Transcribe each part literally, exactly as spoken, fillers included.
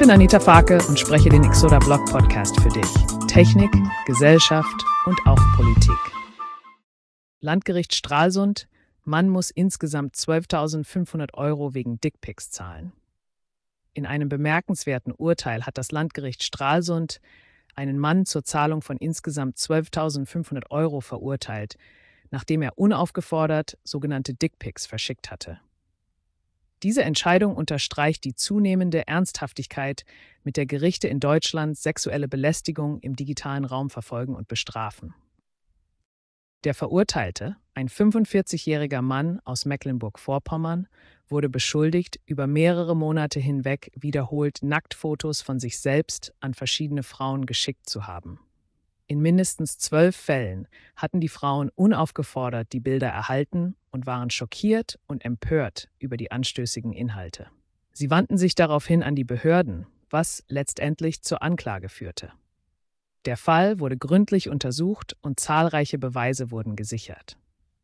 bin Anita Farke und spreche den Exoda Blog Podcast für dich. Technik, Gesellschaft und auch Politik. Landgericht Stralsund: Mann muss insgesamt zwölftausendfünfhundert Euro wegen Dickpics zahlen. In einem bemerkenswerten Urteil hat das Landgericht Stralsund einen Mann zur Zahlung von insgesamt zwölftausendfünfhundert Euro verurteilt, nachdem er unaufgefordert sogenannte Dickpics verschickt hatte. Diese Entscheidung unterstreicht die zunehmende Ernsthaftigkeit, mit der Gerichte in Deutschland sexuelle Belästigung im digitalen Raum verfolgen und bestrafen. Der Verurteilte, ein fünfundvierzigjähriger Mann aus Mecklenburg-Vorpommern, wurde beschuldigt, über mehrere Monate hinweg wiederholt Nacktfotos von sich selbst an verschiedene Frauen geschickt zu haben. In mindestens zwölf Fällen hatten die Frauen unaufgefordert die Bilder erhalten und waren schockiert und empört über die anstößigen Inhalte. Sie wandten sich daraufhin an die Behörden, was letztendlich zur Anklage führte. Der Fall wurde gründlich untersucht und zahlreiche Beweise wurden gesichert.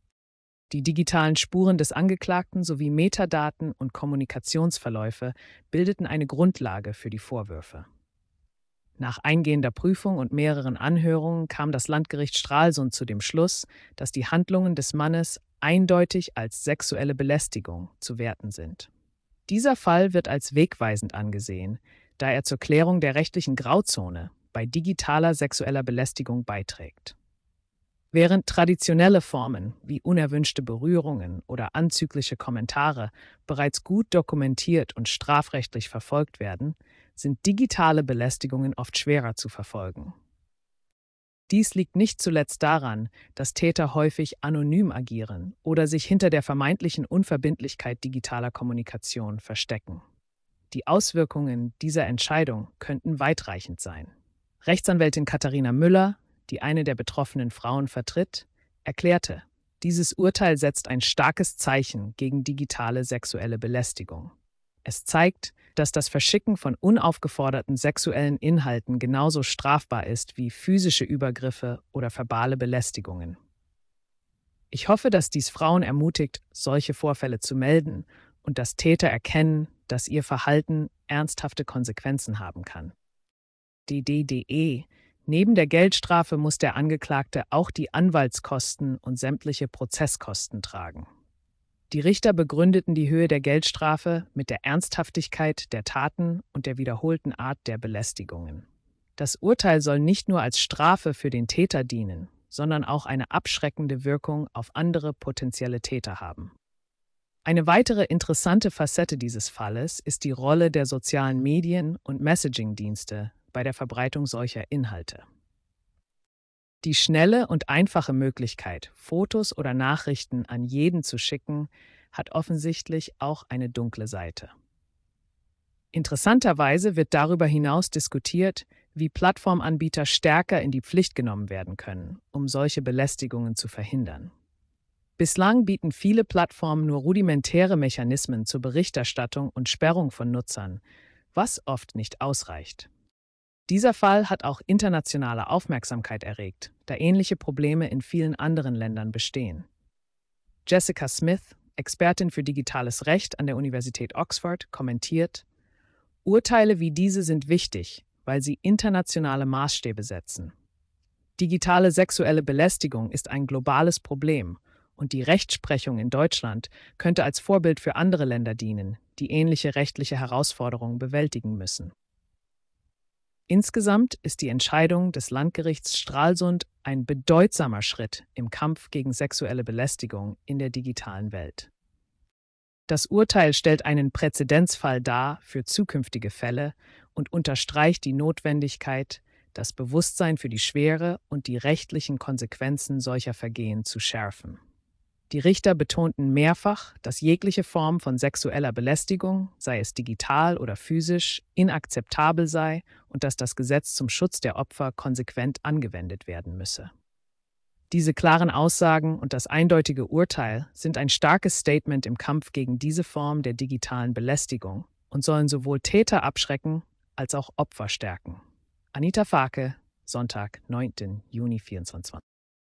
Die digitalen Spuren des Angeklagten sowie Metadaten und Kommunikationsverläufe bildeten eine Grundlage für die Vorwürfe. Nach eingehender Prüfung und mehreren Anhörungen kam das Landgericht Stralsund zu dem Schluss, dass die Handlungen des Mannes eindeutig als sexuelle Belästigung zu werten sind. Dieser Fall wird als wegweisend angesehen, da er zur Klärung der rechtlichen Grauzone bei digitaler sexueller Belästigung beiträgt. Während traditionelle Formen wie unerwünschte Berührungen oder anzügliche Kommentare bereits gut dokumentiert und strafrechtlich verfolgt werden, sind digitale Belästigungen oft schwerer zu verfolgen. Dies liegt nicht zuletzt daran, dass Täter häufig anonym agieren oder sich hinter der vermeintlichen Unverbindlichkeit digitaler Kommunikation verstecken. Die Auswirkungen dieser Entscheidung könnten weitreichend sein. Rechtsanwältin Katharina Müller, die eine der betroffenen Frauen vertritt, erklärte, dieses Urteil setzt ein starkes Zeichen gegen digitale sexuelle Belästigung. Es zeigt, dass das Verschicken von unaufgeforderten sexuellen Inhalten genauso strafbar ist wie physische Übergriffe oder verbale Belästigungen. Ich hoffe, dass dies Frauen ermutigt, solche Vorfälle zu melden und dass Täter erkennen, dass ihr Verhalten ernsthafte Konsequenzen haben kann. D D D E: Neben der Geldstrafe muss der Angeklagte auch die Anwaltskosten und sämtliche Prozesskosten tragen. Die Richter begründeten die Höhe der Geldstrafe mit der Ernsthaftigkeit der Taten und der wiederholten Art der Belästigungen. Das Urteil soll nicht nur als Strafe für den Täter dienen, sondern auch eine abschreckende Wirkung auf andere potenzielle Täter haben. Eine weitere interessante Facette dieses Falles ist die Rolle der sozialen Medien und Messaging-Dienste bei der Verbreitung solcher Inhalte. Die schnelle und einfache Möglichkeit, Fotos oder Nachrichten an jeden zu schicken, hat offensichtlich auch eine dunkle Seite. Interessanterweise wird darüber hinaus diskutiert, wie Plattformanbieter stärker in die Pflicht genommen werden können, um solche Belästigungen zu verhindern. Bislang bieten viele Plattformen nur rudimentäre Mechanismen zur Berichterstattung und Sperrung von Nutzern, was oft nicht ausreicht. Dieser Fall hat auch internationale Aufmerksamkeit erregt, da ähnliche Probleme in vielen anderen Ländern bestehen. Jessica Smith, Expertin für digitales Recht an der Universität Oxford, kommentiert: Urteile wie diese sind wichtig, weil sie internationale Maßstäbe setzen. Digitale sexuelle Belästigung ist ein globales Problem und die Rechtsprechung in Deutschland könnte als Vorbild für andere Länder dienen, die ähnliche rechtliche Herausforderungen bewältigen müssen. Insgesamt ist die Entscheidung des Landgerichts Stralsund ein bedeutsamer Schritt im Kampf gegen sexuelle Belästigung in der digitalen Welt. Das Urteil stellt einen Präzedenzfall dar für zukünftige Fälle und unterstreicht die Notwendigkeit, das Bewusstsein für die Schwere und die rechtlichen Konsequenzen solcher Vergehen zu schärfen. Die Richter betonten mehrfach, dass jegliche Form von sexueller Belästigung, sei es digital oder physisch, inakzeptabel sei und dass das Gesetz zum Schutz der Opfer konsequent angewendet werden müsse. Diese klaren Aussagen und das eindeutige Urteil sind ein starkes Statement im Kampf gegen diese Form der digitalen Belästigung und sollen sowohl Täter abschrecken als auch Opfer stärken. Anita Farke, Sonntag, neunten Juni vierundzwanzig.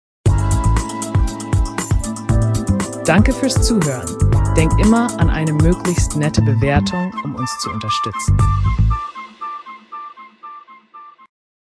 Danke fürs Zuhören. Denk immer an eine möglichst nette Bewertung, um uns zu unterstützen.